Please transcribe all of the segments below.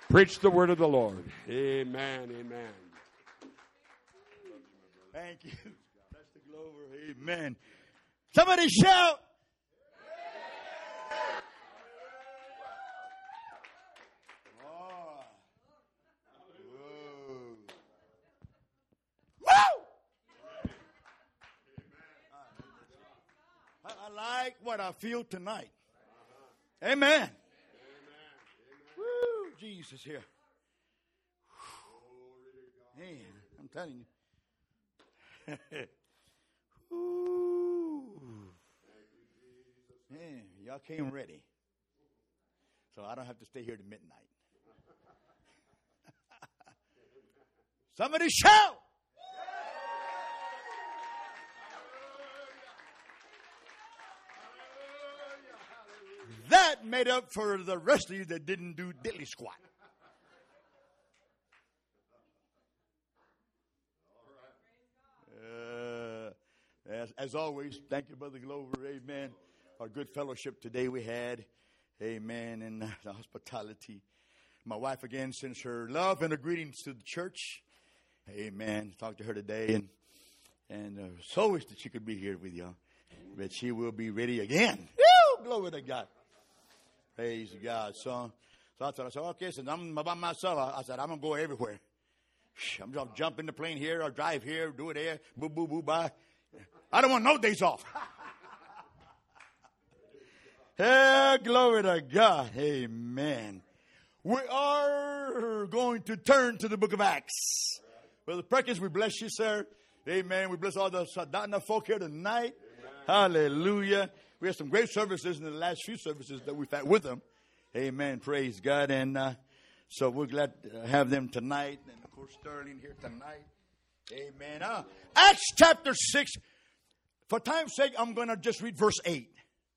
Preach the word of the Lord. Amen. Amen. Thank you. That's the glory. Amen. Somebody shout. I like what I feel tonight. Amen. Woo, Jesus here. Man, I'm telling you. Ooh. Man, y'all came ready. So I don't have to stay here to midnight. Somebody shout. That made up for the rest of you that didn't do diddly squat. As always, thank you, Brother Glover. Amen. Our good fellowship today we had. Amen. And the hospitality. My wife again sends her love and her greetings to the church. Amen. Talked to her today and so wish that she could be here with y'all. But she will be ready again. Woo! Glory to God. Praise God. So I said, okay, so I'm by myself. I said, I'm going to go everywhere. I'm going to jump in the plane here or drive here, do it there, boo, boo, boo, bye. I don't want no days off. Hey, glory to God. Amen. We are going to turn to the book of Acts. Brother Perkins, we bless you, sir. Amen. We bless all the Sadhana folk here tonight. Amen. Hallelujah. We had some great services in the last few services that we've had with them. Amen. Praise God. And so we're glad to have them tonight. And, of course, Sterling here tonight. Amen. Acts chapter 6. For time's sake, I'm going to just read verse 8.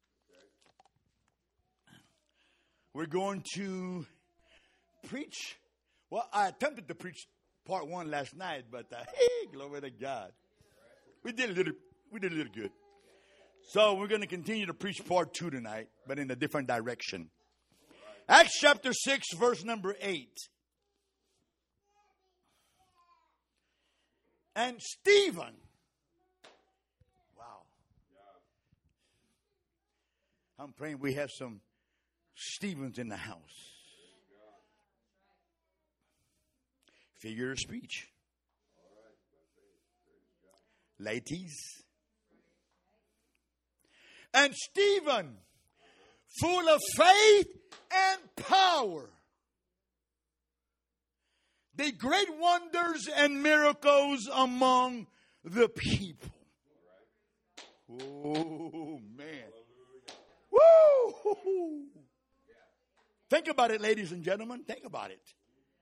We're going to preach. Well, I attempted to preach part 1 last night, but hey, glory to God. We did a little good. So we're going to continue to preach part 2 tonight, but in a different direction. Acts chapter 6, verse number 8. And Stephen. Wow. I'm praying we have some Stephens in the house. Figure of speech. Ladies. And Stephen, full of faith and power, did great wonders and miracles among the people. Oh, man. Woo! Think about it, ladies and gentlemen. Think about it.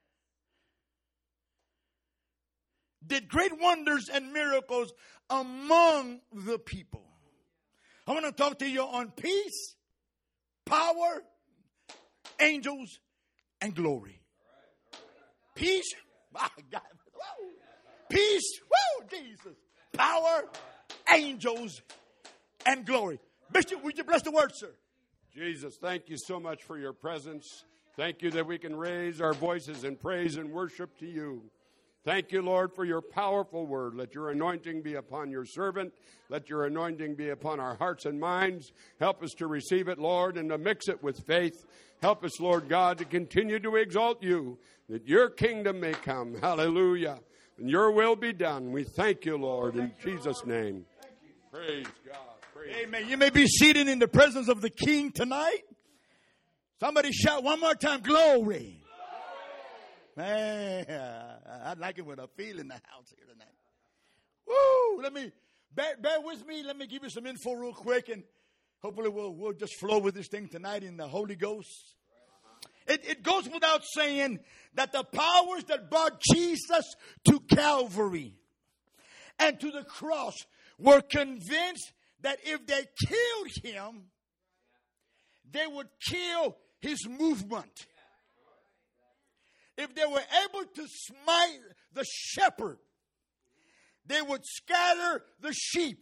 Did great wonders and miracles among the people. I want to talk to you on peace, power, angels, and glory. Peace, my God. Woo. Peace, woo, Jesus. Power, angels, and glory. Bishop, would you bless the word, sir? Jesus, thank you so much for your presence. Thank you that we can raise our voices in praise and worship to you. Thank you, Lord, for your powerful word. Let your anointing be upon your servant. Let your anointing be upon our hearts and minds. Help us to receive it, Lord, and to mix it with faith. Help us, Lord God, to continue to exalt you, that your kingdom may come. Hallelujah. And your will be done. We thank you, Lord, in Jesus' name. Praise God. Praise Amen. You may be seated in the presence of the King tonight. Somebody shout one more time, glory. Man, I like it when I feel in the house here tonight. Woo! Let me bear with me. Let me give you some info real quick, and hopefully we'll just flow with this thing tonight in the Holy Ghost. It goes without saying that the powers that brought Jesus to Calvary and to the cross were convinced that if they killed him, they would kill his movement. If they were able to smite the shepherd, they would scatter the sheep.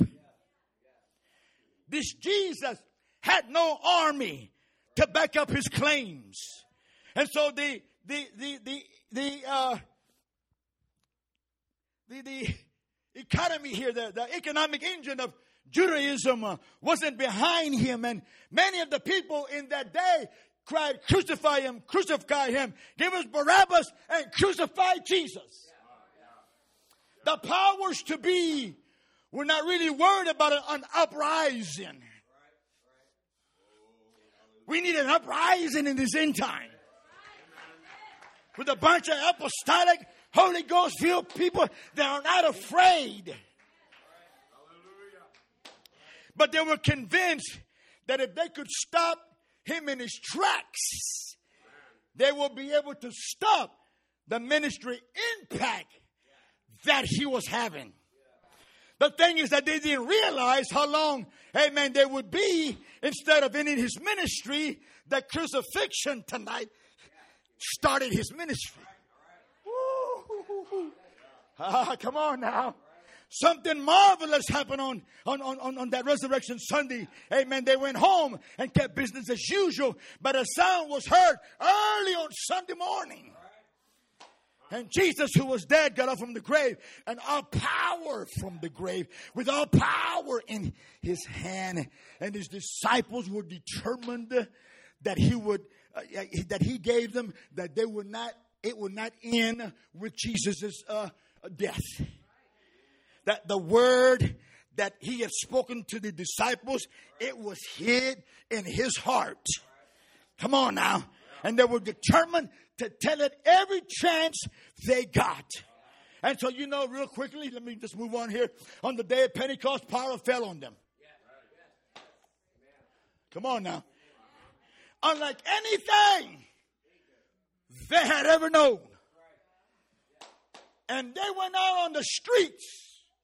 This Jesus had no army to back up his claims. And so the economy here, the economic engine of Judaism wasn't behind him. And many of the people in that day cried, crucify him, crucify him. Give us Barabbas and crucify Jesus. The powers to be were not really worried about an uprising. We need an uprising in this end time. With a bunch of apostolic, Holy Ghost filled people that are not afraid. But they were convinced that if they could stop him in his tracks, they will be able to stop the ministry impact that he was having. The thing is that they didn't realize how long, amen, they would be instead of ending his ministry. The crucifixion tonight started his ministry. Come on now. Something marvelous happened on that Resurrection Sunday. Amen. They went home and kept business as usual. But a sound was heard early on Sunday morning. And Jesus, who was dead, got up from the grave. And all power from the grave. With all power in his hand. And his disciples were determined that he gave them. That it would not end with Jesus' death. That the word that he had spoken to the disciples, it was hid in his heart. Come on now. And they were determined to tell it every chance they got. And so, real quickly, let me just move on here. On the day of Pentecost, power fell on them. Come on now. Unlike anything they had ever known. And they went out on the streets.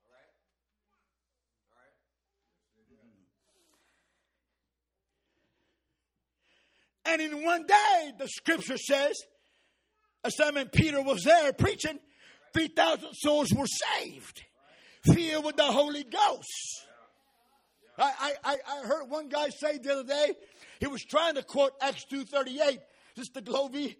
And in one day, the scripture says, as Simon Peter was there preaching, 3,000 souls were saved, filled with the Holy Ghost. I heard one guy say the other day, he was trying to quote Acts 2:38, Sister Glover,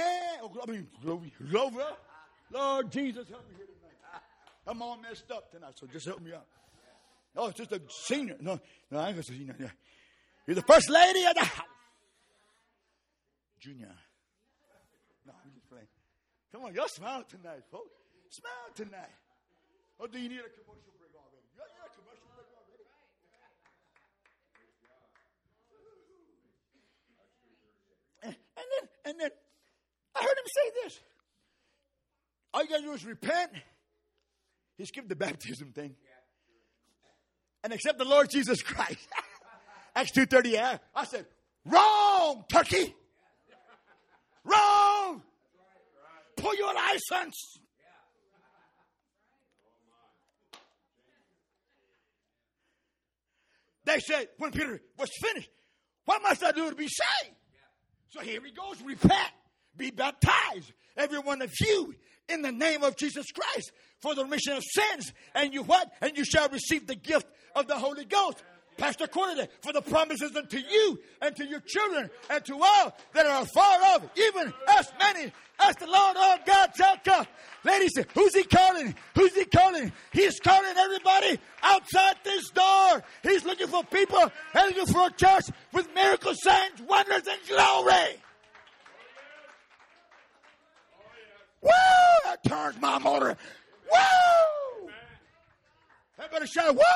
Lord Jesus, help me here tonight. I'm all messed up tonight, so just help me out. Oh, it's just a senior. No, I ain't gonna say senior. Yeah. You're the first lady of the house. Junior. No, I'm just playing. Come on, y'all smile tonight, folks. Smile tonight. Or do you need a commercial break already? You got a commercial break already? And then I heard him say this. All you got to do is repent. He skipped the baptism thing. And accept the Lord Jesus Christ. Acts 2:30. I said, wrong, turkey. Wrong. Pull your license. They said, when Peter was finished, what must I do to be saved? So here he goes, repent, be baptized, every one of you, in the name of Jesus Christ, for the remission of sins. And you what? And you shall receive the gift of the Holy Ghost. Pastor quoted it, for the promises unto you and to your children and to all that are far off, even as many as the Lord our God shall come. Ladies, who's he calling? Who's he calling? He's calling everybody outside this door. He's looking for people and looking for a church with miracles, signs, wonders, and glory. Woo! That turns my motor. Woo! Everybody shout, woo!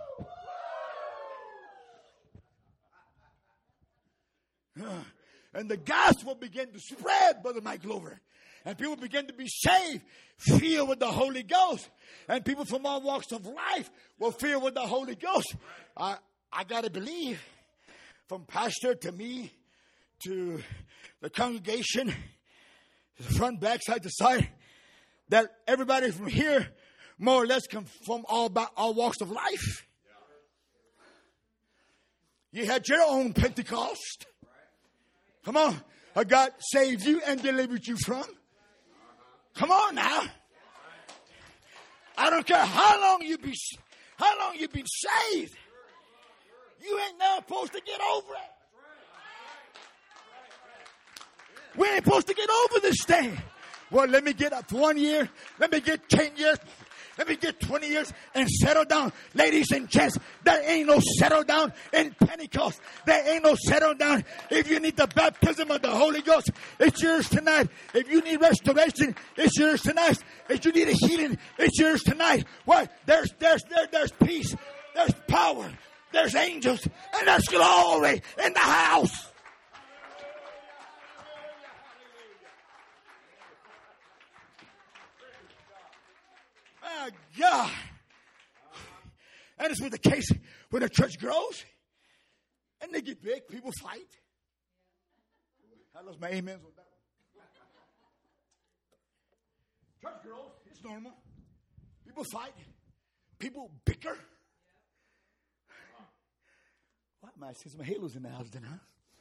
And the gospel began to spread, Brother Mike Glover. And people began to be saved, filled with the Holy Ghost. And people from all walks of life were filled with the Holy Ghost. I got to believe, from pastor to me, to the congregation, the front, back, side to side, that everybody from here more or less come from all walks of life. You had your own Pentecost. Come on. God saved you and delivered you from. Come on now. I don't care how long you've been saved. You ain't now supposed to get over it. We ain't supposed to get over this thing. Well, let me get up 1 year. Let me get 10 years. Let me get 20 years and settle down. Ladies and gents, there ain't no settle down in Pentecost. There ain't no settle down. If you need the baptism of the Holy Ghost, it's yours tonight. If you need restoration, it's yours tonight. If you need a healing, it's yours tonight. What? There's peace. There's power. There's angels. And there's glory in the house. My God. And it's with the case when the church grows and they get big, people fight. I lost my amens on that one. Church grows, it's normal. People fight. People bicker. Well, I might see some halos in the house then, huh?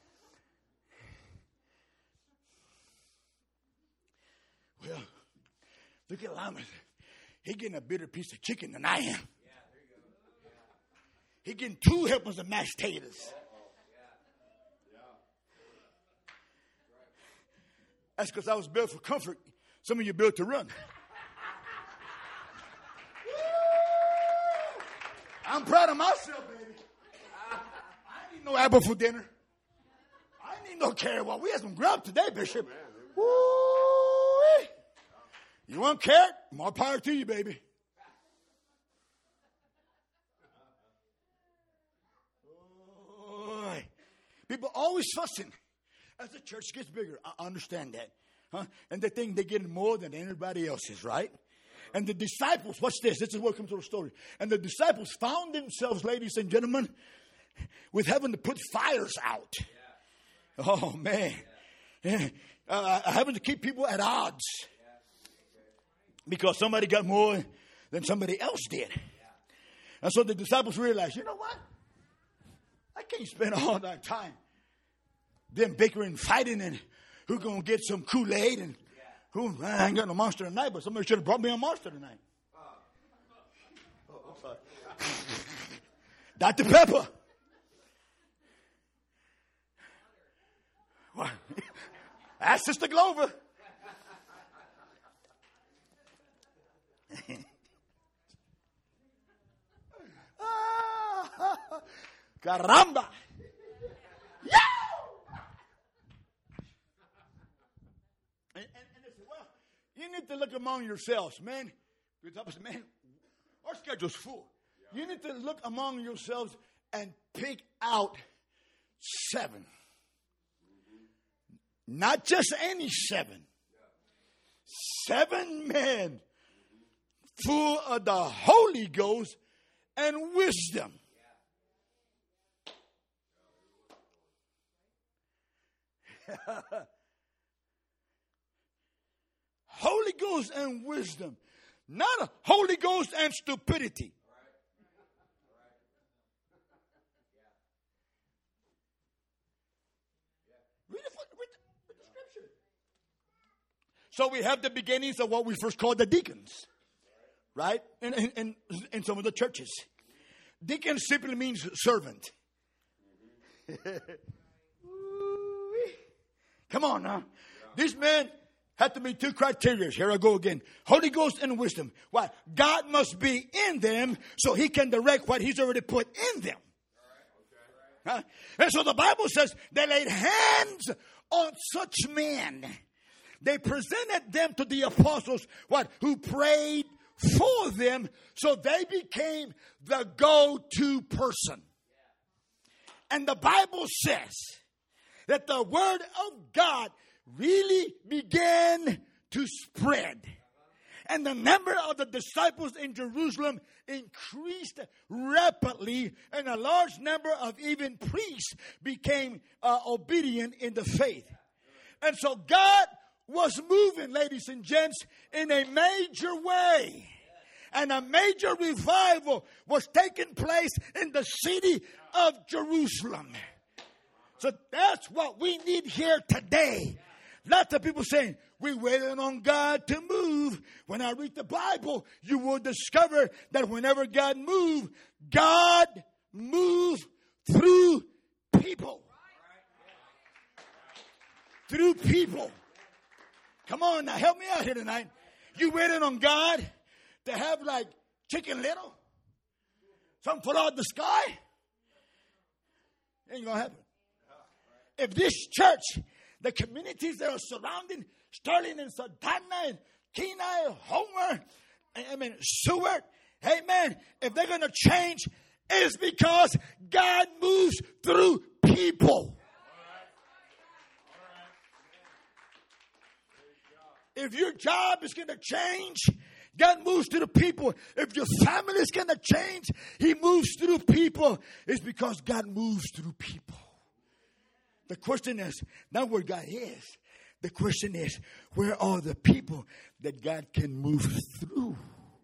Well, look at Laman. He getting a better piece of chicken than I am. He getting 2 helpings of mashed potatoes. That's because I was built for comfort. Some of you built to run. I'm proud of myself, baby. I ain't need no apple for dinner. I ain't need no carrot. Well, we had some grub today, Bishop. Woo! You want carrot? More power to you, baby. Oh, people always fussing as the church gets bigger. I understand that. Huh? And they think they're getting more than anybody else is, right? And the disciples, watch this. This is welcome to the story. And the disciples found themselves, ladies and gentlemen, with having to put fires out. Oh, man. Having to keep people at odds. Because somebody got more than somebody else did. And so the disciples realized, you know what? I can't spend all that time them bickering, fighting, and who's going to get some Kool-Aid, and I ain't got no Monster tonight, but somebody should have brought me a Monster tonight. Oh, sorry. Dr. Pepper. What? Ask Sister Glover. Caramba! Yeah! And they said, well, you need to look among yourselves, man. Man, our schedule's full. You need to look among yourselves and pick out 7. Not just any 7. 7 men full of the Holy Ghost and wisdom. Holy Ghost and wisdom. Not a Holy Ghost and stupidity. Read the scripture. So we have the beginnings of what we first called the deacons. Right? In some of the churches. Deacon simply means servant. Come on now. These men had to meet 2 criteria. Here I go again. Holy Ghost and wisdom. Why? God must be in them so he can direct what he's already put in them. Huh? And so the Bible says they laid hands on such men. They presented them to the apostles, who prayed for them, so they became the go-to person. And the Bible says that the word of God really began to spread. And the number of the disciples in Jerusalem increased rapidly, and a large number of even priests became obedient in the faith. And so God was moving, ladies and gents, in a major way. And a major revival was taking place in the city of Jerusalem. So that's what we need here today. Lots of people saying, we're waiting on God to move. When I read the Bible, you will discover that whenever God moves through people. through people. Come on now, help me out here tonight. You waiting on God to have like Chicken Little? Something fall out of the sky? Ain't going to happen. If this church, the communities that are surrounding Sterling and Santana and Kenai, Homer, Seward, amen, if they're going to change, it's because God moves through people. If your job is going to change, God moves through the people. If your family is going to change, He moves through people. It's because God moves through people. The question is not where God is. The question is, where are the people that God can move through?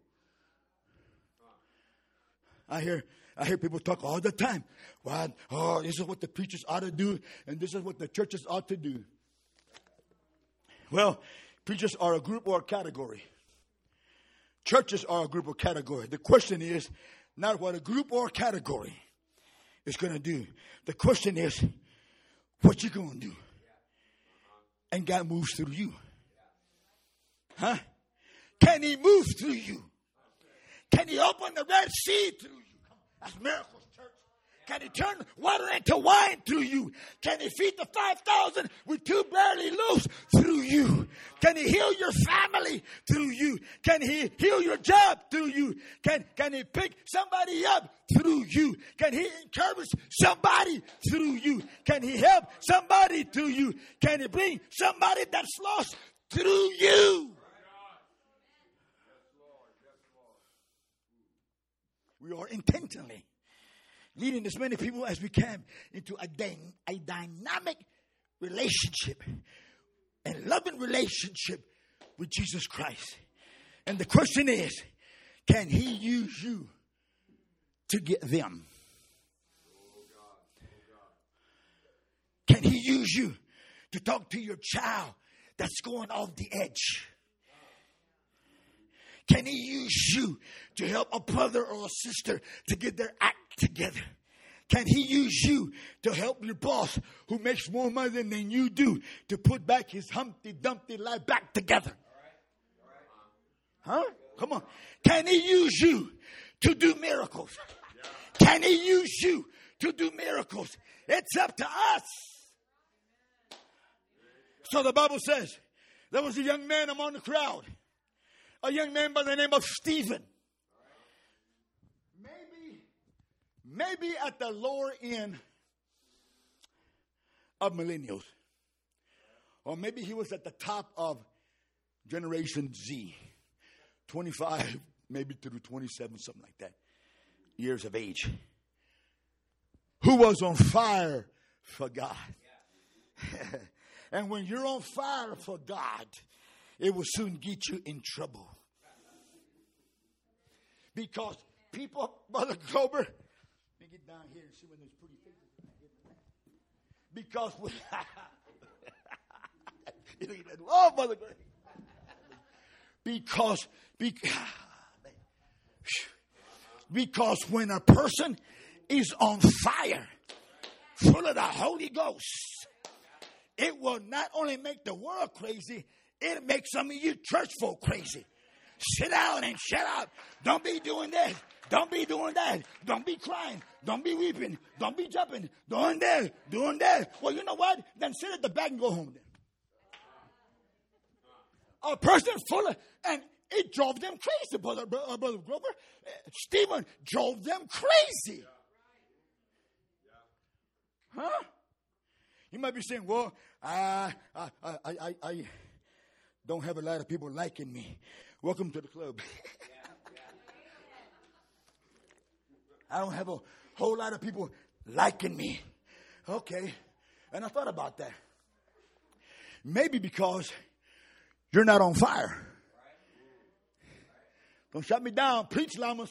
I hear people talk all the time. Well, this is what the preachers ought to do, and this is what the churches ought to do. Well, preachers are a group or a category. Churches are a group or category. The question is not what a group or a category is going to do. The question is, what you going to do? And God moves through you. Huh? Can He move through you? Can He open the Red Sea through you? That's miracles, church. Can He turn water into wine through you? Can He feed the 5,000 with 2 barley loaves through you? Can He heal your family through you? Can He heal your job through you? Can He pick somebody up through you? Can He encourage somebody through you? Can He help somebody through you? Can He bring somebody that's lost through you? We are intentionally leading as many people as we can into a dynamic relationship and loving relationship with Jesus Christ. And the question is, can He use you to get them? Can He use you to talk to your child that's going off the edge? Can He use you to help a brother or a sister to get their act together? Can He use you to help your boss who makes more money than you do to put back his Humpty Dumpty life back together? Huh? Come on. Can He use you to do miracles? Can He use you to do miracles? It's up to us. So the Bible says there was a young man among the crowd. A young man by the name of Stephen. Maybe at the lower end of millennials. Or maybe he was at the top of Generation Z. 25, maybe through 27, something like that. Years of age. Who was on fire for God. And when you're on fire for God, it will soon get you in trouble. Because people, Brother Grover, let me get down here and see when there's pretty faces. Because oh, Brother Grover. Because when a person is on fire, full of the Holy Ghost, it will not only make the world crazy, it makes some of you church folk crazy. Sit down and shut up. Don't be doing this. Don't be doing that. Don't be crying. Don't be weeping. Don't be jumping. Doing this. Doing that. Well, you know what? Then sit at the back and go home then. A person full of, and it drove them crazy, Brother Grover. Stephen drove them crazy. Huh? You might be saying, well, I don't have a lot of people liking me. Welcome to the club. I don't have a whole lot of people liking me. Okay. And I thought about that. Maybe because you're not on fire. Don't shut me down. Preach, Lamas.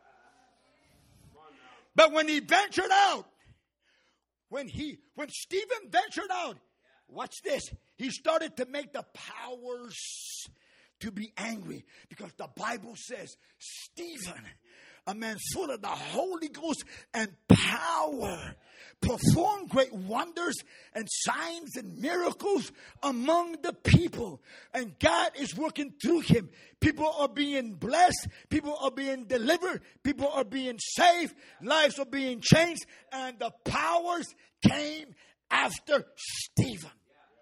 But when he ventured out, when Stephen ventured out, watch this. He started to make the powers to be angry, because the Bible says Stephen, a man full of the Holy Ghost and power, performed great wonders and signs and miracles among the people. And God is working through him. People are being blessed. People are being delivered. People are being saved. Lives are being changed. And the powers came after Stephen.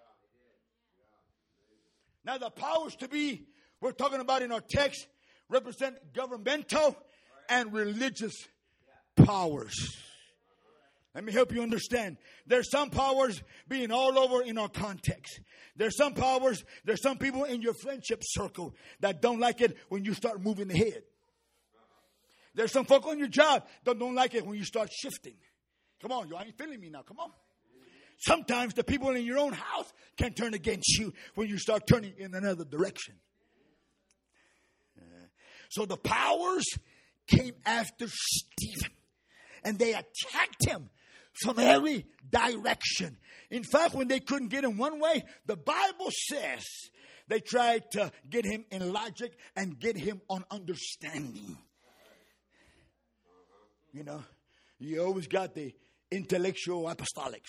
Now the powers to be, we're talking about in our text, represent governmental and religious powers. Let me help you understand. There's some powers being all over in our context. There's some powers, there's some people in your friendship circle that don't like it when you start moving the head. There's some folk on your job that don't like it when you start shifting. Come on, you ain't feeling me now. Come on. Sometimes the people in your own house can turn against you when you start turning in another direction. So the powers came after Stephen, and they attacked him from every direction. In fact, when they couldn't get him one way, the Bible says they tried to get him in logic and get him on understanding. You know, you always got the intellectual apostolics.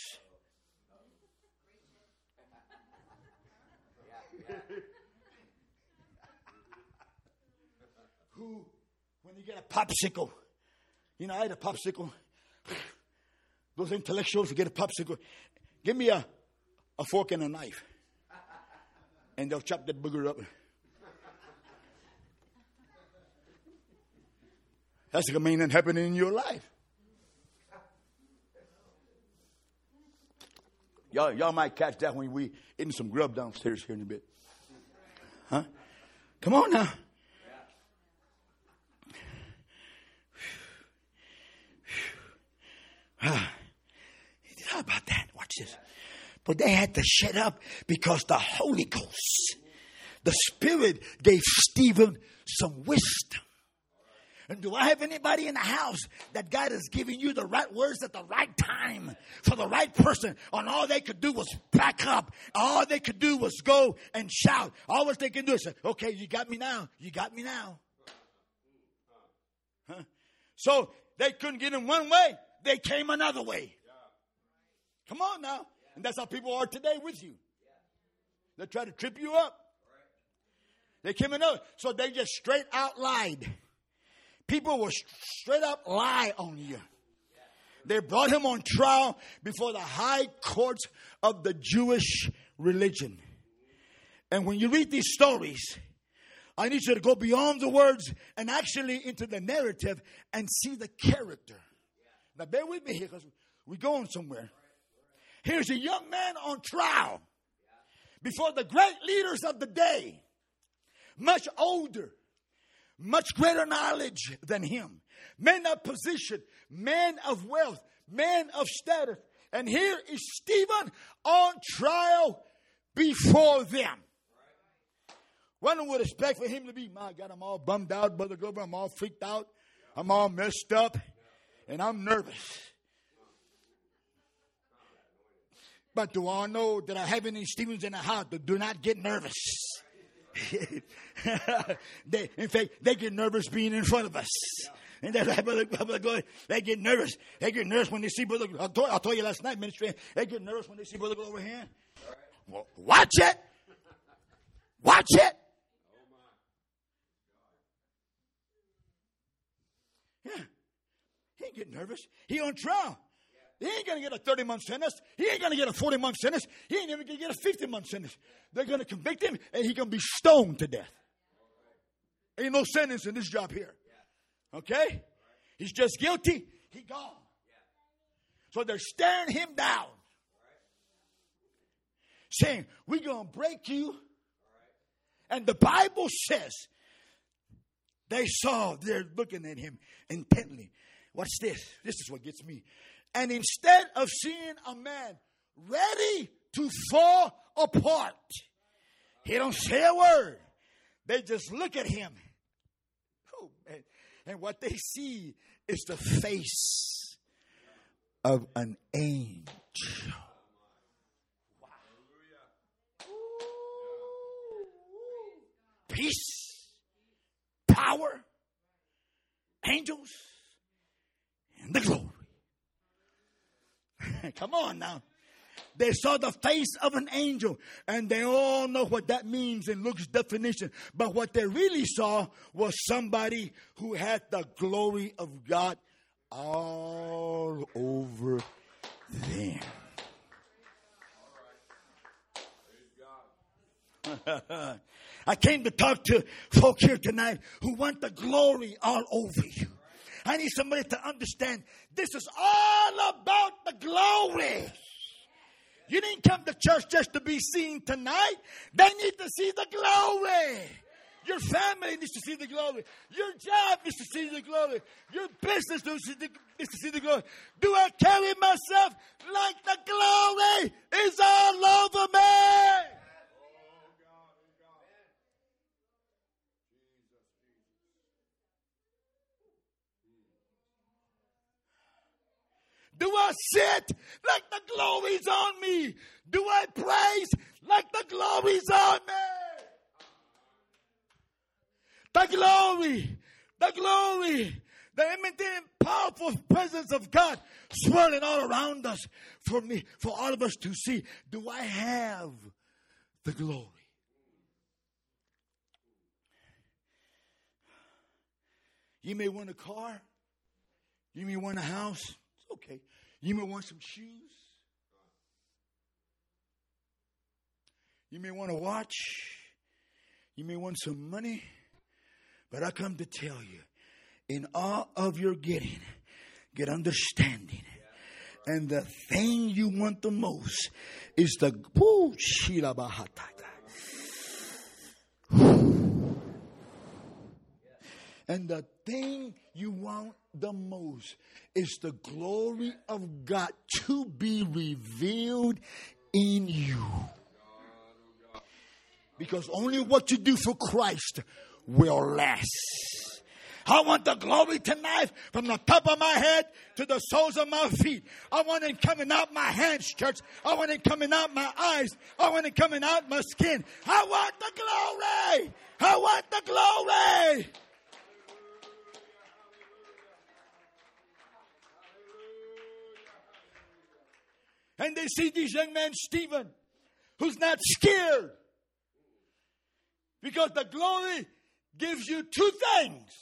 Who, when you get a popsicle, you know, I had a popsicle. Those intellectuals who get a popsicle, give me a fork and a knife, and they'll chop that booger up. That's the main thing happening in your life. Y'all might catch that when we eating some grub downstairs here in a bit. Huh? Come on now. How about that? Watch this. But they had to shut up because the Holy Ghost, the Spirit, gave Stephen some wisdom. And do I have anybody in the house that God is giving you the right words at the right time for the right person? And all they could do was back up. All they could do was go and shout. All what they can do is say, okay, you got me now. You got me now. Huh? So they couldn't get him one way. They came another way. Come on now. And that's how people are today with you. They try to trip you up. They came another. So they just straight out lied. People will straight up lie on you. They brought him on trial before the high courts of the Jewish religion. And when you read these stories, I need you to go beyond the words and actually into the narrative and see the character. Now bear with me here because we're going somewhere. Here's a young man on trial before the great leaders of the day, much older, much greater knowledge than him, men of position, men of wealth, men of status. And here is Stephen on trial before them. One would expect for him to be, my God, I'm all bummed out, Brother Glover, I'm all freaked out, I'm all messed up, and I'm nervous. But do I know that I have any Stephens in the house that do not get nervous? In fact, they get nervous being in front of us. And they get nervous. They get nervous when they see Brother. I told you last night, ministry. They get nervous when they see Brother over here. Well, watch it. Watch it. Yeah, he ain't getting nervous. He on trial. He ain't going to get a 30-month sentence. He ain't going to get a 40-month sentence. He ain't even going to get a 50-month sentence. They're going to convict him, and he's going to be stoned to death. Ain't no sentence in this job here. Okay? He's just guilty. He gone. So they're staring him down. Saying, we're going to break you. And the Bible says they're looking at him intently. What's this? This is what gets me. And instead of seeing a man ready to fall apart, he don't say a word. They just look at him. Oh, and what they see is the face of an angel. Wow. Peace, power, angels and the glory. Come on now. They saw the face of an angel, and they all know what that means in Luke's definition. But what they really saw was somebody who had the glory of God all over them. I came to talk to folk here tonight who want the glory all over you. I need somebody to understand this is all about the glory. You didn't come to church just to be seen tonight. They need to see the glory. Your family needs to see the glory. Your job needs to see the glory. Your business needs to see the glory. Do I carry myself like the glory is all over me? Do I sit like the glory's on me? Do I praise like the glory's on me? The glory, the imitating powerful presence of God swirling all around us for all of us to see. Do I have the glory? You may want a car. You may want a house. It's okay. You may want some shoes. You may want a watch. You may want some money. But I come to tell you, in all of your getting, get understanding. And the thing you want the most is the And the thing you want the most is the glory of God to be revealed in you. Because only what you do for Christ will last. I want the glory tonight from the top of my head to the soles of my feet. I want it coming out my hands, church. I want it coming out my eyes. I want it coming out my skin. I want the glory. I want the glory. And they see this young man, Stephen, who's not scared. Because the glory gives you two things.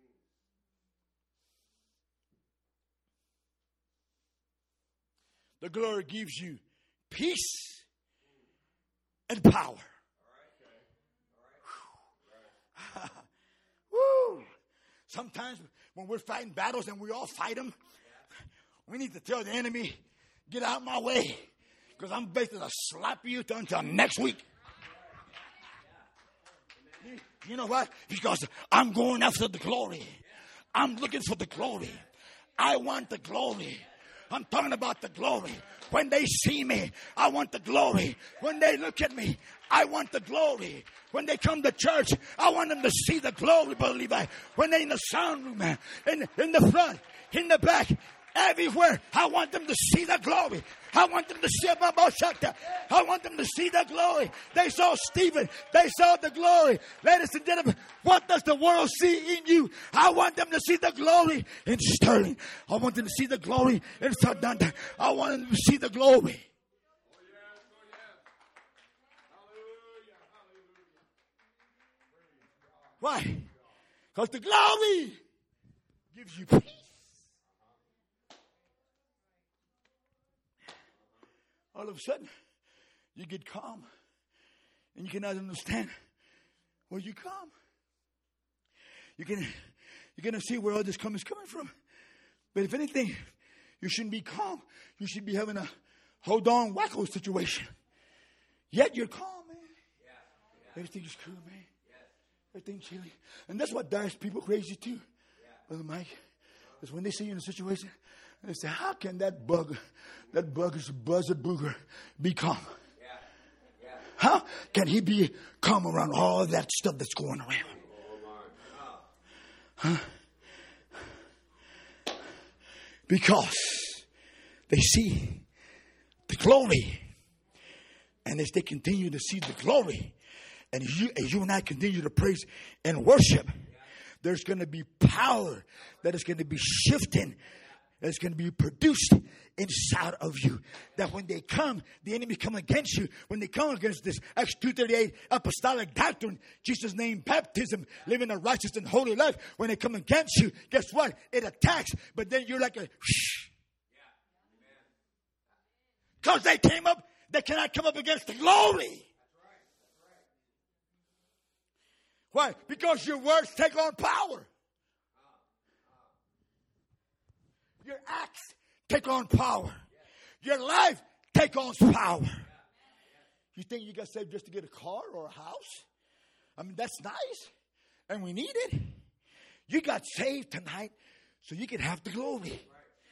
The glory gives you peace and power. Woo. Sometimes when we're fighting battles and we all fight them, we need to tell the enemy, get out of my way, because I'm basically to slap you until next week. You know what? Because I'm going after the glory. I'm looking for the glory. I want the glory. I'm talking about the glory. When they see me, I want the glory. When they look at me, I want the glory. When they come to church, I want them to see the glory, Brother Levi. When they're in the sound room, in the front, in the back, everywhere, I want them to see the glory. I want them to see I want them to see the glory. They saw Stephen. They saw the glory. Ladies and gentlemen, what does the world see in you? I want them to see the glory in Sterling. I want them to see the glory in Sardanda. I want them to see the glory. Why? Because the glory gives you peace. All of a sudden, you get calm. And you cannot understand where you come. You're going to see where all this is coming from. But if anything, you shouldn't be calm. You should be having a hold on wacko situation. Yet you're calm, man. Everything is cool, man. Everything's chilly. And that's what drives people crazy too, Brother Mike. Is when they see you in a situation, and they say, how can that buggish buzzard booger be calm? How can he be calm around all that stuff that's going around? Huh? Because they see the glory. And as they continue to see the glory, and as you and I continue to praise and worship, there's going to be power that is going to be shifting, that's going to be produced inside of you. That when they come, the enemy come against you. When they come against this Acts 2:38 apostolic doctrine, Jesus' name, baptism, living a righteous and holy life. When they come against you, guess what? It attacks. But then you're like a shh. Because they came up, they cannot come up against the glory. Why? Because your words take on power. Your acts take on power. Your life take on power. You think you got saved just to get a car or a house? I mean, that's nice. And we need it. You got saved tonight so you can have the glory.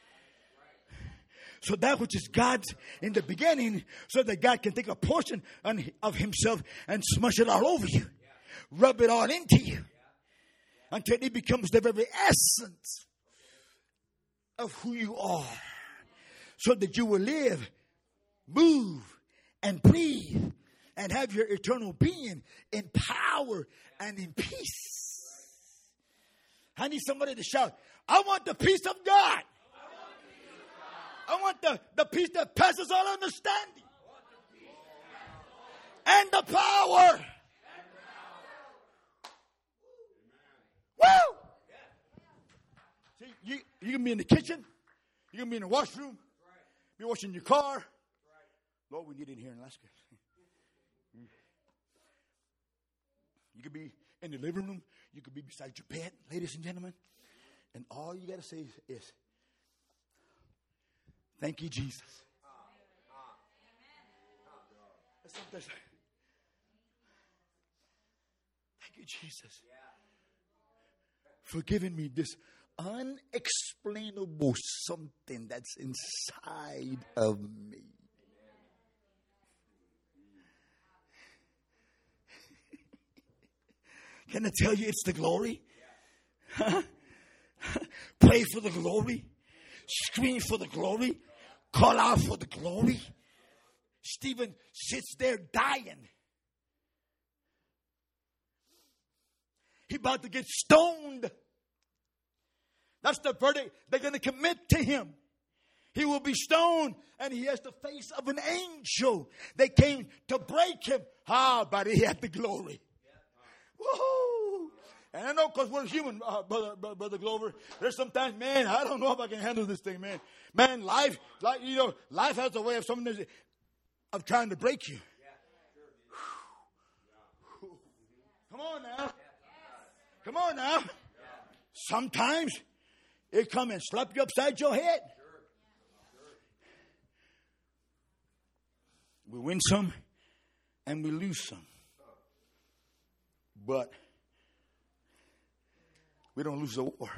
So that which is God's in the beginning, so that God can take a portion of himself and smush it all over you. Rub it all into you. Until it becomes the very essence of who you are. So that you will live, move, and breathe, and have your eternal being in power and in peace. I need somebody to shout, I want the peace of God. I want the peace that passes all understanding. And the power. Woo! See, you can be in the kitchen. You can be in the washroom. Be washing your car. Lord, we need it here in Alaska. You could be in the living room. You could be beside your bed, ladies and gentlemen. And all you got to say is, thank you, Jesus. Thank you, Jesus. For giving me this unexplainable something that's inside of me. Can I tell you it's the glory? Huh? Pray for the glory. Scream for the glory. Call out for the glory. Stephen sits there dying. He's about to get stoned. That's the verdict they're going to commit to him. He will be stoned, and he has the face of an angel. They came to break him. But he had the glory. Woo! And I know because we're human, Brother Glover. There's sometimes, man, I don't know if I can handle this thing, man. Man, life has a way of trying to break you. Come on now. Come on now. Sometimes it come and slap you upside your head. We win some and we lose some. But we don't lose the war.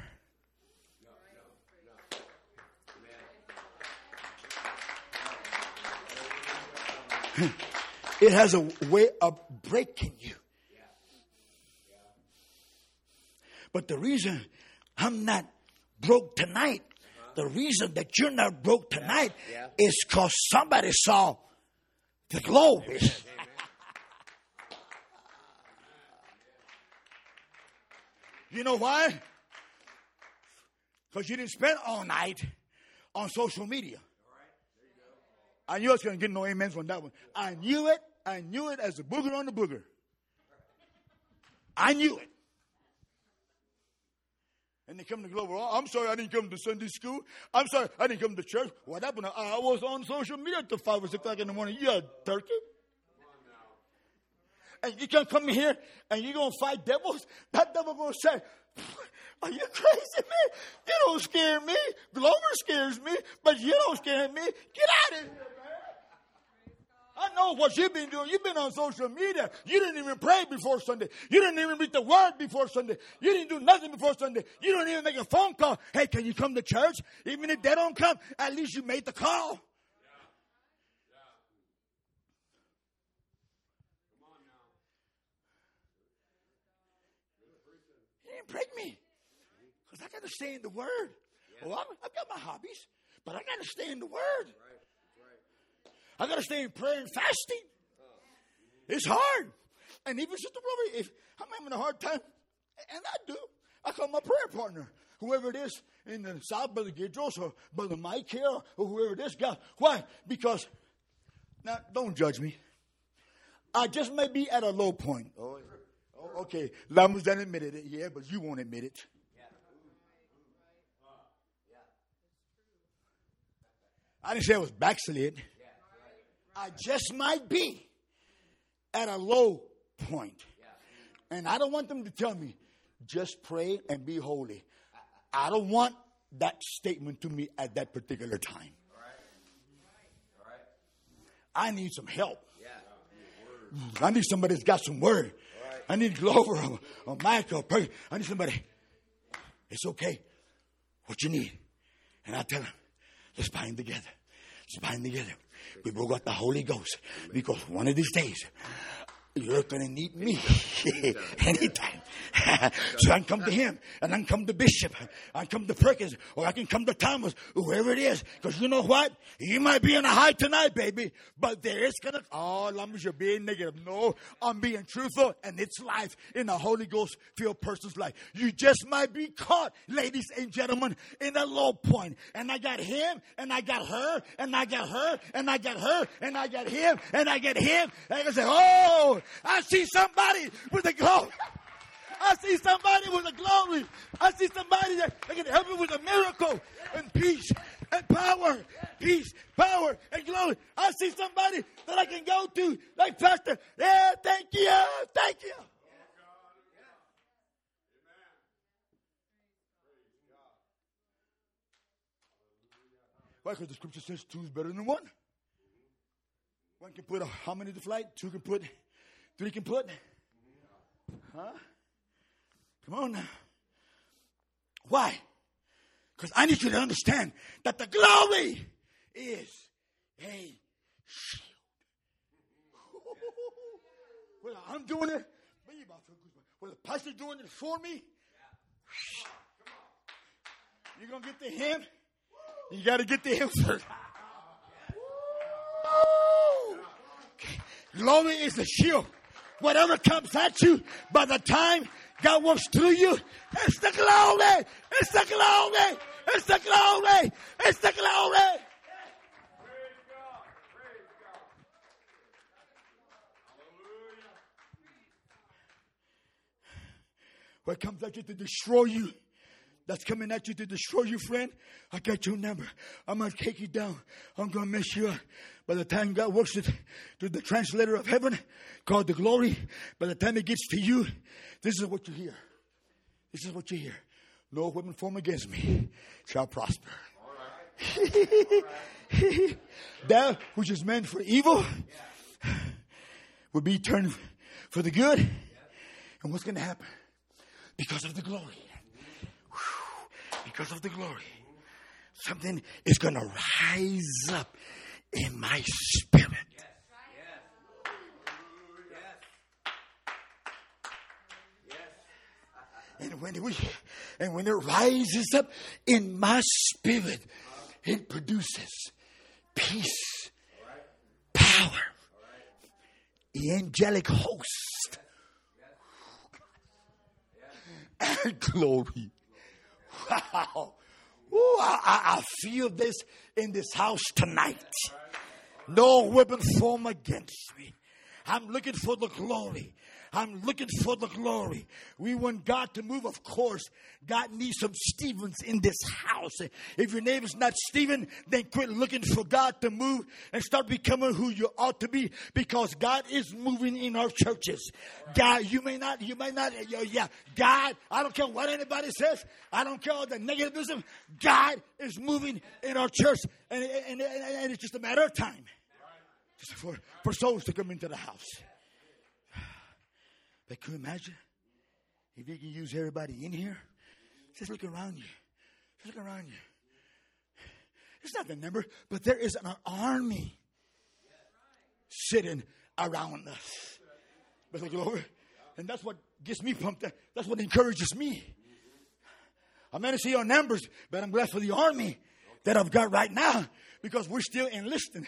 It has a way of breaking you. But the reason I'm not broke tonight, the reason that you're not broke tonight is because somebody saw the glory. You know why? Because you didn't spend all night on social media. I knew I was going to get no amens on that one. I knew it as a booger on the booger. I knew it. And they come to Global. Oh, I'm sorry I didn't come to Sunday school. I'm sorry I didn't come to church. What happened? I was on social media till 5 or 6 o'clock in the morning. You a turkey? And you can come here and you're going to fight devils. That devil going to say, are you crazy, man? You don't scare me. Glover scares me, but you don't scare me. Get out of here, man. I know what you've been doing. You've been on social media. You didn't even pray before Sunday. You didn't even read the word before Sunday. You didn't do nothing before Sunday. You don't even make a phone call. Hey, can you come to church? Even if they don't come, at least you made the call. He didn't break me. Because I got to stay in the word. Well, I've got my hobbies, but I got to stay in the word. I got to stay in prayer and fasting. It's hard. And even Sister Glover, if I'm having a hard time, and I do, I call my prayer partner, whoever it is in the South, Brother Gidros or Brother Mike here or whoever it is. God, why? Because, now, don't judge me. I just may be at a low point. Oh, okay. Lammers done admitted it, yeah, but you won't admit it. I didn't say I was backslid. I just might be at a low point. And I don't want them to tell me, just pray and be holy. I don't want that statement to me at that particular time. I need some help. I need somebody that's got some word. I need Glover or Mike or Perry. I need somebody. It's okay. What you need. And I tell them, let's bind together. Let's bind together. We broke out the Holy Ghost. Because one of these days, you're going to need me anytime. So I can come to him, and I can come to Bishop, I can come to Perkins, or I can come to Thomas, whoever it is. Because you know what? You might be in a high tonight, baby, but there is going to, oh, Lammers, you're being negative. No, I'm being truthful, and it's life in a Holy Ghost-filled person's life. You just might be caught, ladies and gentlemen, in a low point. And I got him, and I got her, and I got her, and I got her, and I got him, and I get him. And I can say, oh, I see somebody with a glory. I see somebody with a glory. I see somebody that can help me with a miracle and peace and power. Peace, power, and glory. I see somebody that I can go to like Pastor. Yeah, thank you. Thank you. Why? Because the scripture says two is better than one. One can put how many to flight? Two can put. Three can put? Huh? Come on now. Why? Because I need you to understand that the glory is a shield. Well, I'm doing it. Well, the pastor's doing it for me. You're going to get to him. You got to get to him first. Glory is a shield. Whatever comes at you, by the time God works through you, it's the glory. It's the glory. It's the glory. It's the glory. Praise God. Praise God. Hallelujah. What comes at you to destroy you, that's coming at you to destroy you, friend, I got your number. I'm going to take you down. I'm going to mess you up. By the time God works it through the translator of heaven, called the glory, by the time it gets to you, this is what you hear. This is what you hear. No weapon formed against me shall prosper. Right. That which is meant for evil will be turned for the good. And what's going to happen? Because of the glory. Because of the glory. Something is going to rise up in my spirit. And when it rises up in my spirit, it produces peace, power, the angelic host, and glory. Wow. Ooh, I feel this in this house tonight. No weapon formed against me. I'm looking for the glory. I'm looking for the glory. We want God to move, of course. God needs some Stephens in this house. If your name is not Stephen, then quit looking for God to move and start becoming who you ought to be, because God is moving in our churches. God, you may not, God, I don't care what anybody says. I don't care all the negativism. God is moving in our church. And it's just a matter of time just for souls to come into the house. But can you imagine if you can use everybody in here? Just look around you. Just look around you. It's not the number, but there is an army sitting around us. But look over, and that's what gets me pumped up. That's what encourages me. I may not see our numbers, but I'm glad for the army that I've got right now, because we're still enlisting.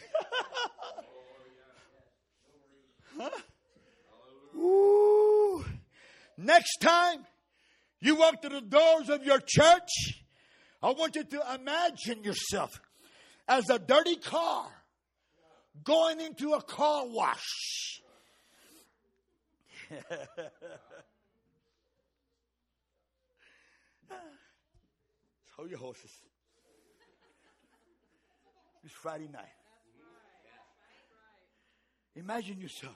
Huh? Ooh. Next time You walk through the doors of your church. I want you to imagine yourself as a dirty car going into a car wash. Hold your horses. It's Friday night. Imagine yourself.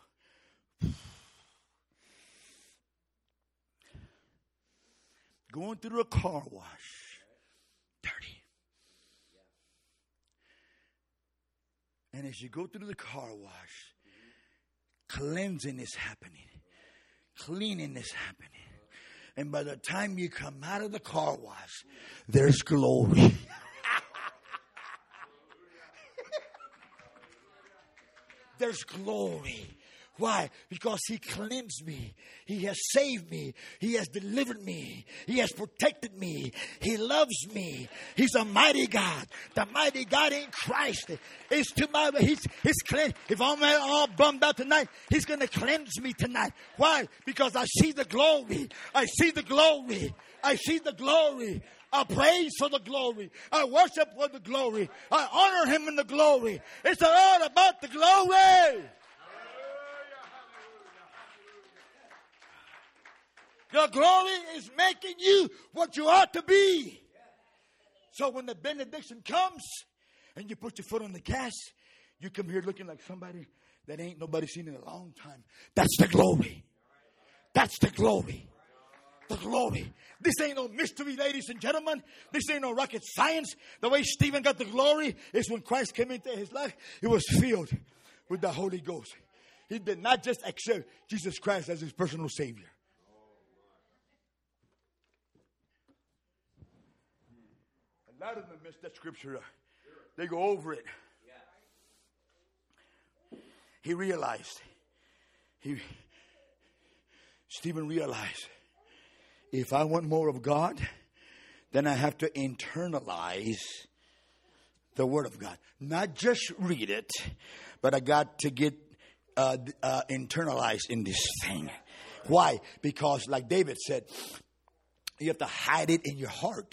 Going through a car wash. Dirty. And as you go through the car wash, cleansing is happening. Cleaning is happening. And by the time you come out of the car wash, there's glory. There's glory. Why? Because He cleansed me. He has saved me. He has delivered me. He has protected me. He loves me. He's a mighty God. The mighty God in Christ is to my, He's cleansed. If I'm all bummed out tonight, He's going to cleanse me tonight. Why? Because I see the glory. I see the glory. I see the glory. I praise for the glory. I worship for the glory. I honor Him in the glory. It's all about the glory. The glory is making you what you ought to be. So when the benediction comes and you put your foot on the gas, you come here looking like somebody that ain't nobody seen in a long time. That's the glory. That's the glory. The glory. This ain't no mystery, ladies and gentlemen. This ain't no rocket science. The way Stephen got the glory is when Christ came into his life, he was filled with the Holy Ghost. He did not just accept Jesus Christ as his personal Savior. A lot of them miss that scripture. They go over it. He realized. Stephen realized, if I want more of God, then I have to internalize the Word of God. Not just read it, but I got to get internalized in this thing. Why? Because like David said, you have to hide it in your heart.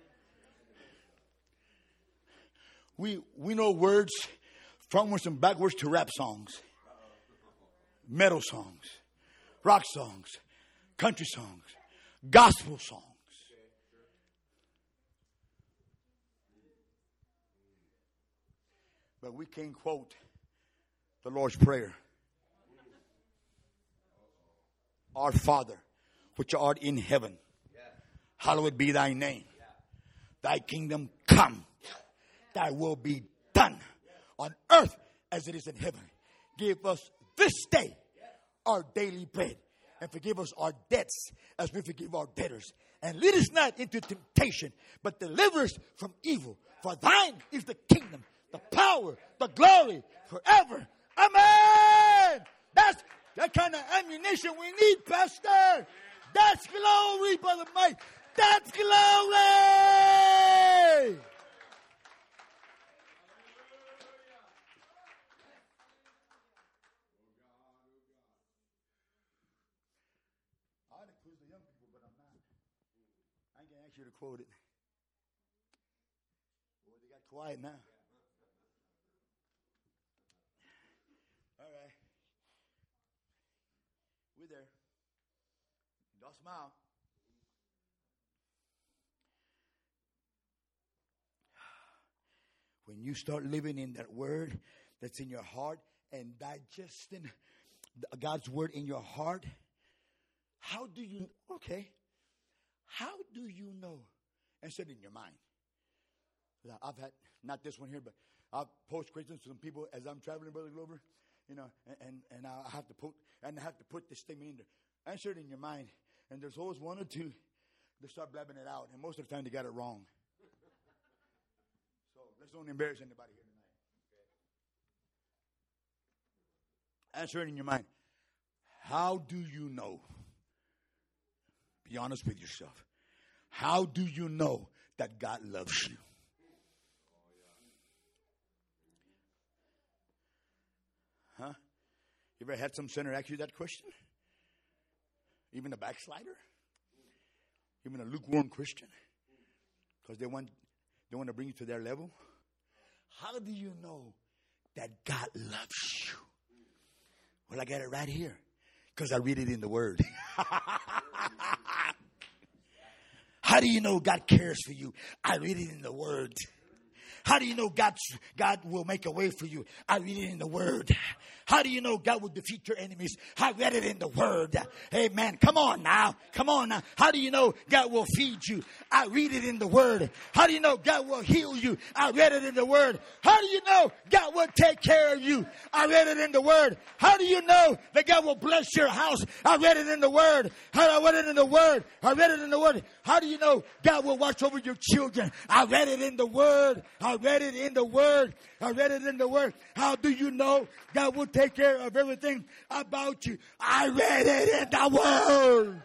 We know words frontwards and backwards to rap songs, metal songs, rock songs, country songs, gospel songs. But we can't quote the Lord's Prayer. Our Father, which art in heaven, hallowed be thy name. Thy kingdom come. Thy will be done on earth as it is in heaven. Give us this day our daily bread. And forgive us our debts as we forgive our debtors. And lead us not into temptation, but deliver us from evil. For thine is the kingdom, the power, the glory forever. Amen. That's the kind of ammunition we need, Pastor. That's glory, Brother Mike. That's glory. You to quote it. Boy, they got quiet now. All right. We're there. Don't smile. When you start living in that word that's in your heart and digesting God's word in your heart, how do you know? And said in your mind. I've had, not this one here, but I've posed questions to some people as I'm traveling, Brother Glover, and I have to put this statement in there. Answer it in your mind. And there's always one or two that start blabbing it out. And most of the time they got it wrong. So let's don't embarrass anybody here tonight. Answer it in your mind. How do you know? Be honest with yourself. How do you know that God loves you? Huh? You ever had some sinner ask you that question? Even a backslider? even a lukewarm Christian, because they want to bring you to their level. How do you know that God loves you? Well, I got it right here, because I read it in the Word. How do you know God cares for you? I read it in the Word. How do you know God will make a way for you? I read it in the Word. How do you know God will defeat your enemies? I read it in the Word. Amen. Come on now. Come on now. How do you know God will feed you? I read it in the Word. How do you know God will heal you? I read it in the Word. How do you know God will take care of you? I read it in the Word. How do you know that God will bless your house? I read it in the Word. I read it in the Word. I read it in the Word. How do you know God will watch over your children? I read it in the Word. I read it in the Word. I read it in the Word. How do you know God will take care of everything about you? I read it in the Word.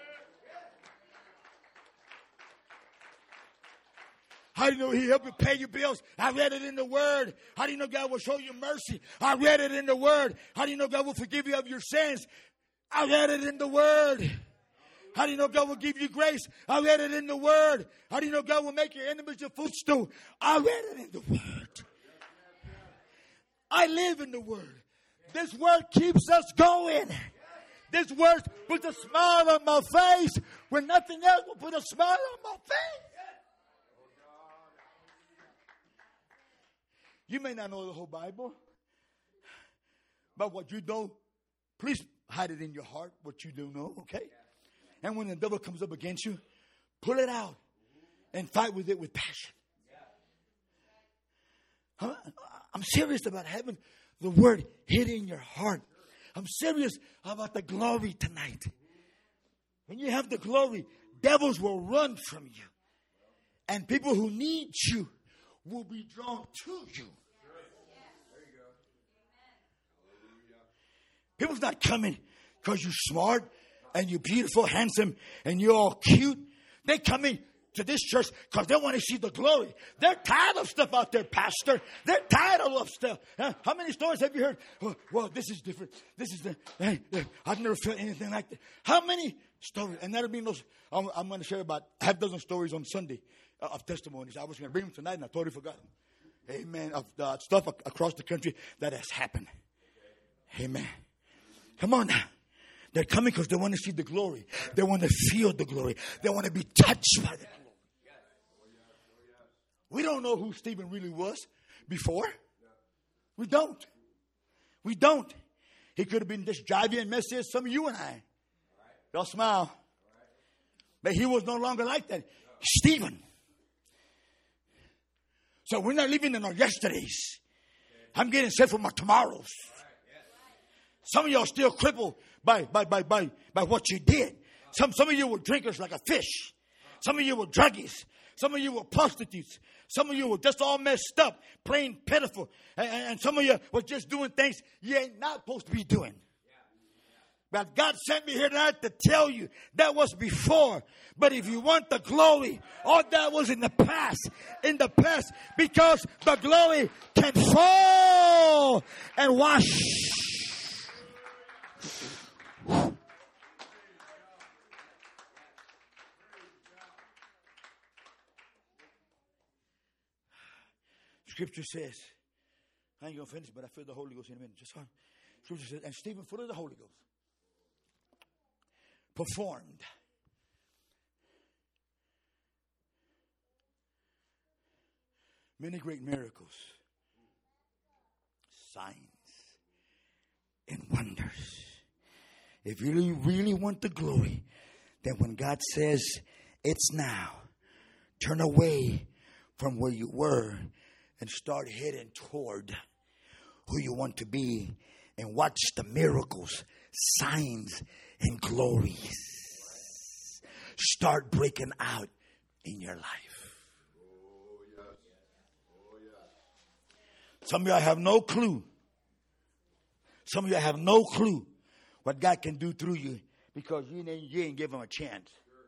How do you know He help you pay your bills? I read it in the Word. How do you know God will show you mercy? I read it in the Word. How do you know God will forgive you of your sins? I read it in the Word. How do you know God will give you grace? I read it in the Word. How do you know God will make your enemies your footstool? I read it in the Word. I live in the Word. This Word keeps us going. This Word puts a smile on my face when nothing else will put a smile on my face. You may not know the whole Bible, but what you know, please hide it in your heart, what you do know, okay? And when the devil comes up against you, pull it out and fight with it with passion. I'm serious about having the Word hid in your heart. I'm serious about the glory tonight. When you have the glory, devils will run from you. And people who need you will be drawn to you. People's not coming because you're smart and you're beautiful, handsome, and you're all cute. They come in to this church because they want to see the glory. They're tired of stuff out there, pastor. They're tired of stuff. How many stories have you heard? Well, this is different. This is I've never felt anything like that. How many stories? And that'll be those. I'm going to share about half a dozen stories on Sunday of testimonies. I was going to bring them tonight, and I totally forgot them. Amen. Of stuff across the country that has happened. Amen. Come on now. They're coming because they want to see the glory. They want to feel the glory. They want to be touched by the glory. We don't know who Stephen really was before. We don't. We don't. He could have been just jivey and messy as some of you and I. Y'all smile. But he was no longer like that. Stephen. So we're not living in our yesterdays. I'm getting set for my tomorrows. Some of y'all still crippled by what you did. Some of you were drinkers like a fish. Some of you were druggies. Some of you were prostitutes. Some of you were just all messed up, plain pitiful. And some of you were just doing things you ain't not supposed to be doing. But God sent me here tonight to tell you that was before. But if you want the glory, all that was in the past. In the past. Because the glory can fall and wash. Scripture says, I ain't going to finish, but I feel the Holy Ghost in a minute. Just hold on. Scripture says, and Stephen, full of the Holy Ghost, performed many great miracles, signs, and wonders. If you really want the glory, then when God says it's now, turn away from where you were and start heading toward who you want to be and watch the miracles, signs, and glories start breaking out in your life. Some of y'all have no clue. Some of y'all have no clue what God can do through you because you ain't give him a chance.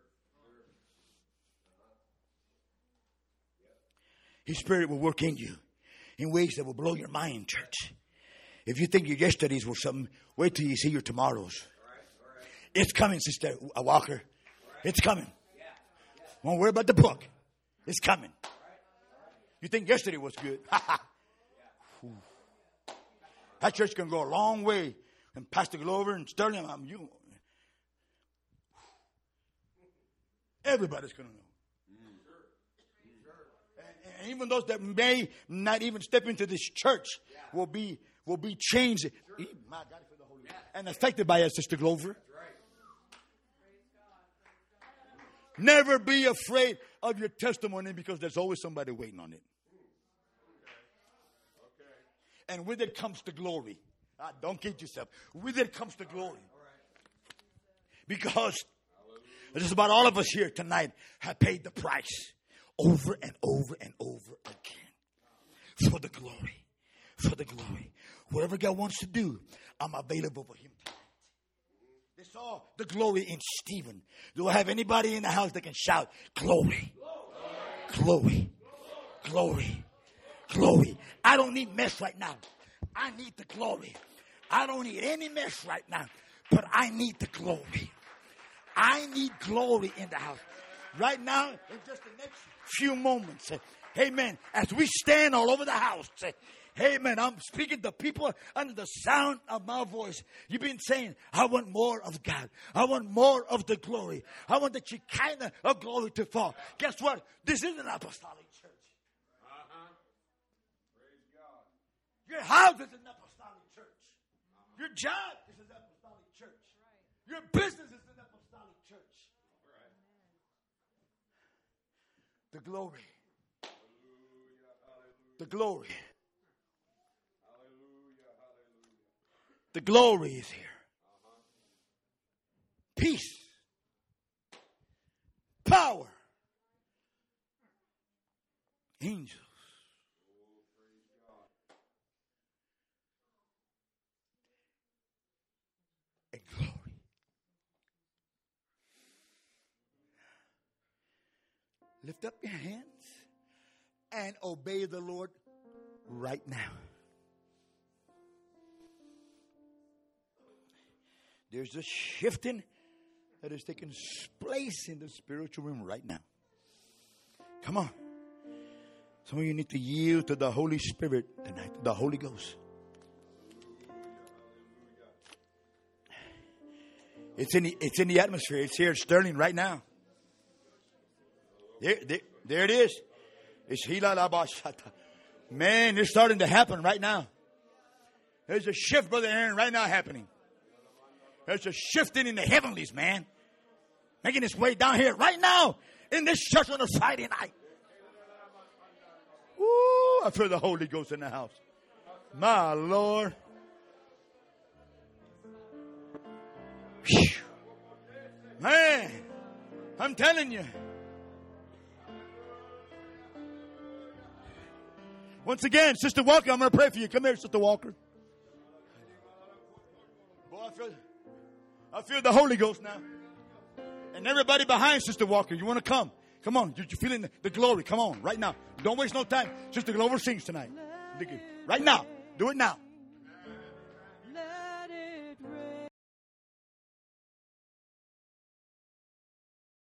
His Spirit will work in you in ways that will blow your mind, church. If you think your yesterdays were something, wait till you see your tomorrows. It's coming, Sister Walker. It's coming. Won't worry about the book. It's coming. You think yesterday was good? That church can go a long way. And Pastor Glover and Sterling, everybody's going to know. And even those that may not even step into this church will be changed and affected by it, Sister Glover. Never be afraid of your testimony, because there's always somebody waiting on it. And with it comes the glory. Don't kid yourself. With it comes the glory. Because just about all of us here tonight have paid the price over and over and over again for the glory. For the glory. Whatever God wants to do, I'm available for him tonight. They saw the glory in Stephen. Do I have anybody in the house that can shout, glory, glory, glory, glory? I don't need mess right now. I need the glory. I don't need any mess right now, but I need the glory. I need glory in the house. Right now, in just the next few moments, amen, as we stand all over the house, amen, I'm speaking to people under the sound of my voice. You've been saying, I want more of God. I want more of the glory. I want the Shekinah of glory to fall. Guess what? This is an apostolic church. Praise God. Your house is an apostolic church. Your job is an apostolic church. Your business is an apostolic church. The glory. The glory. The glory is here. Peace. Power. Angels. And glory. Lift up your hands and obey the Lord right now. There's a shifting that is taking place in the spiritual realm right now. Come on. Some of you need to yield to the Holy Spirit tonight, the Holy Ghost. It's in the atmosphere. It's here, Sterling, right now. There it is. It's Hilalabashata. Man, it's starting to happen right now. There's a shift, Brother Aaron, right now happening. There's a shifting in the heavenlies, man. Making its way down here right now in this church on a Friday night. Woo, I feel the Holy Ghost in the house. My Lord. Whew. Man, I'm telling you. Once again, Sister Walker, I'm going to pray for you. Come here, Sister Walker. Boy, I feel the Holy Ghost now. And everybody behind Sister Walker, you want to come? Come on. You're feeling the glory. Come on, right now. Don't waste no time. Sister Glover sings tonight. Right now. Do it now.